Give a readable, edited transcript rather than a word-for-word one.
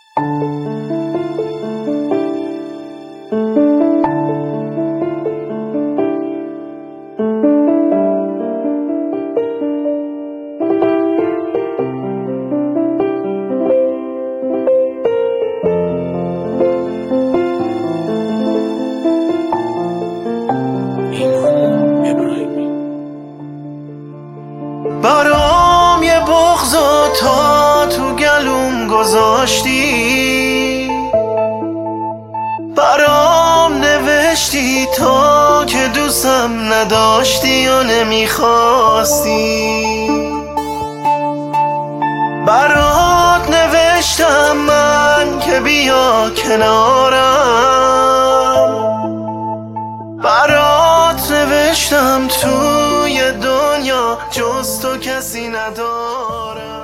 برام یه بغض و تا تو گلوم گذاشتی، برام نوشتی تا که دوستم نداشتی و نمیخواستی. برات نوشتم من که بیا کنارم، برات نوشتم توی دنیا جز تو کسی ندارم.